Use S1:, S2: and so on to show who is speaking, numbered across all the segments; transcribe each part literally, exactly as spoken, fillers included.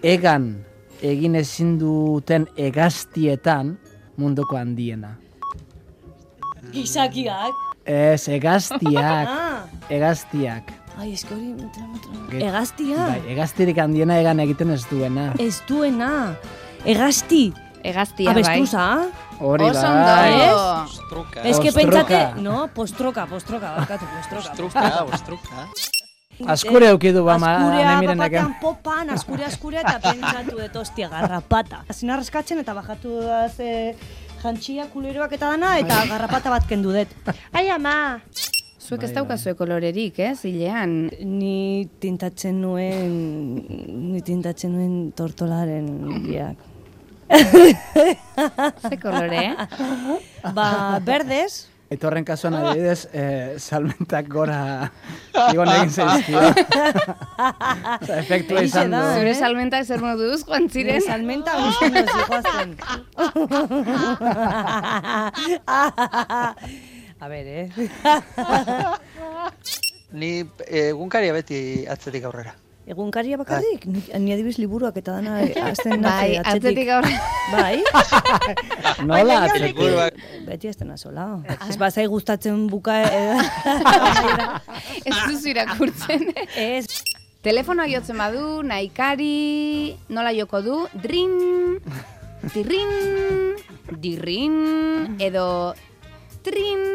S1: egan egin ezin duten hegaztietan munduko handiena.
S2: Gizakiak.
S1: Ez, hegaztiak. Hegaztiak.
S2: Ai, eski hori... Hegaztia?
S1: Bai, hegaztirik handiena egan egiten ez duena.
S2: Ez duena. Hegazti.
S3: Hegaztia, bai.
S2: Abestruza?
S1: Hori
S3: Oso
S1: bai.
S3: ondo.
S4: Ostruka.
S2: Ez que
S1: Ostruka.
S2: pentsate... No, postroka, postroka, barkatu, postroka.
S4: Ostruka, ostruka.
S1: Askure eukidu ba, ma,
S2: Askurea
S1: anemirenek.
S2: bapatean popan, askure askure eta pentsatu dut, ostia, garrapata. Azin arraskatzen eta bajatu da ze jantxia, kuleroak eta dana, eta garrapata bat kendu dut.
S3: Ai, ama! Zuek ez daukazue kolorerik, ez, hilean?
S2: Ni tintatzen nuen, ni tintatzen nuen tortolaren biak.
S3: Ze kolore, eh?
S2: Ba, berdez.
S1: Aitorren kasuan adibidez, eh, salmentak gora igon egin zaizkio. Osa, efektua
S2: Egize
S1: izan
S2: da,
S1: du.
S2: eh?
S3: Zure salmentak zer moduz, joan ziren?
S2: Nire salmenta guztien dozi joazten. A ber, eh?
S4: Ni egunkaria beti atzetik aurrera.
S2: Egunkaria bakarrik? Ni, ni adibidez liburuak eta dana azten
S3: Bai,
S2: naze
S3: atzetik aurre.
S2: Bai?
S1: Nola atzetik?
S4: Liburuak
S2: Beti azten nazola. Ez bazai gustatzen buka...
S3: Ez duzu irakurtzen.
S2: Ez.
S3: Telefonoa jotzen badu, nahikari, nola joko du, drin, tirrin, dirrin, edo trin.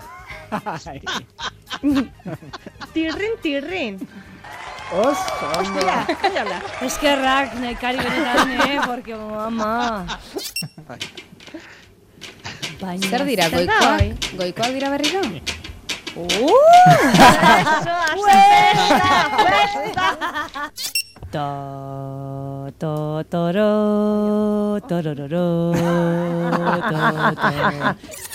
S5: Tirrin, tirrin.
S1: Os, ondo.
S2: Eskerrak, nahikari benetan, eh? Porque, mama... Baina...
S3: Zer dira,
S5: zer da,
S3: goikoak? Goikoak dira berriro?
S2: Uh! To, to, toro, torororo, to, to.